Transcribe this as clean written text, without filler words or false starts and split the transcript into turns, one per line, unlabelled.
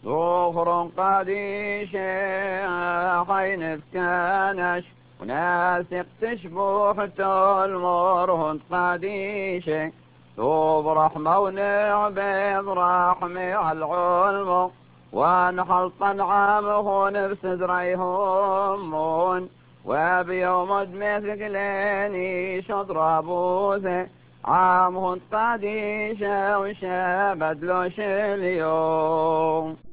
ظهر قديش حين كانش وناسق تشبوح المرهن قديش ثوب رحمة ونعبيض رحمي على العلم ونحلط نعامه نفس دريهم وبيوم دمثق ليني شطر بوثه عامهن قديشة وشابد لوش اليوم.